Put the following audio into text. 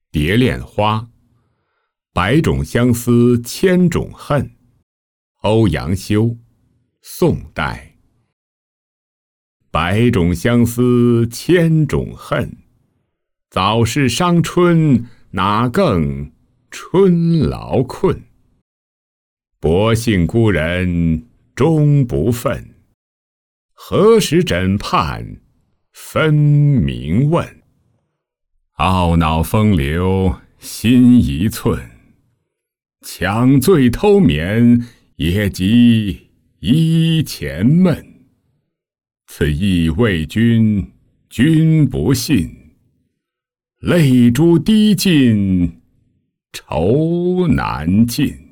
蝶恋花，百种相思千种恨。欧阳修，宋代。百种相思千种恨，早是伤春哪更春劳困。薄幸孤人终不忿，何时枕畔分明问。懊恼风流心一寸，抢醉偷眠也及衣前闷。此意为君，君不信，泪珠滴尽愁难尽。